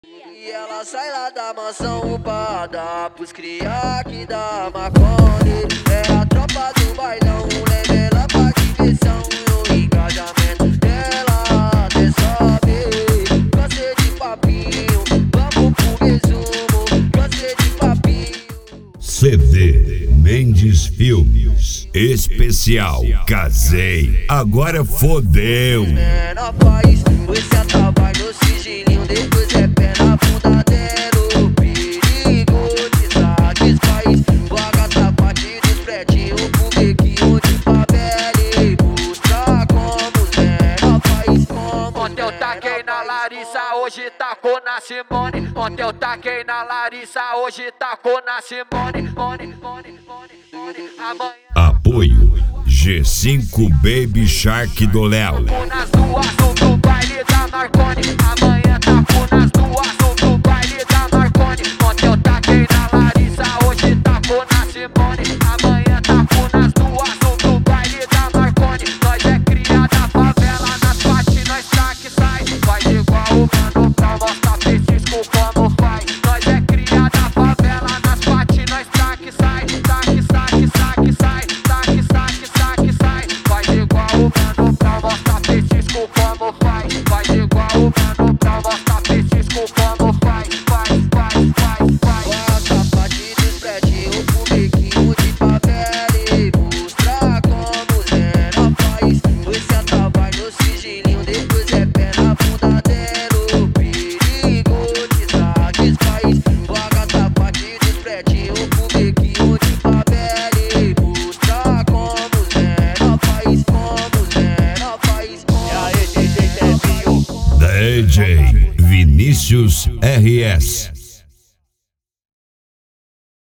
E ela sai lá da mansão upada pros cria que dá Marconi. É a tropa do bailão, leva ela pra diversão. O engajamento dela até sobe. Cansei de papinho, vamos pro resumo. Cansei de papinho. CD Mendes Filmes Especial Casei, agora fodeu. Menor país, esse atalho no sigilinho, depois é pé na bunda dela. Perigo de satisfaz, vaga tá parte dos pretinhos, foguequinho de favela e mostrar como os menor país. Ontem eu taquei na Larissa, hoje tacou na Simone. Ontem eu taquei na Larissa, hoje tacou na Simone. Amanhã Apoio G5 Baby Shark do Léo. taco nas duas do baile da Marconi. Amanhã taco nas duas do baile da Marconi. Ontem eu taquei na Larissa, hoje tacou na Simone. Amanhã taco nas duas do baile da Marconi. Nós é cria da favela, nas partes nós tá que sai. Faz igual o mano pra mostrar Francisco como faz. Nós é cria da favela, nas partes nós tá que sai. Tá que sai, que sai, tá que sai. Faz igual o mano pra mostrar Francisco como faz. Faz igual o mano pra mostrar Francisco como faz. Vaga parte dos pretinhos, foguequinho de favela e mostrar como os menor país. Esse atalho no sigilinho, depois é pé na bunda dela. Perigo de satisfaz, vaga tá parte dos pretinhos, foguequinho de favela e mostrar como os menor país. É a DJ Tevinho. DJ Vinícius RS.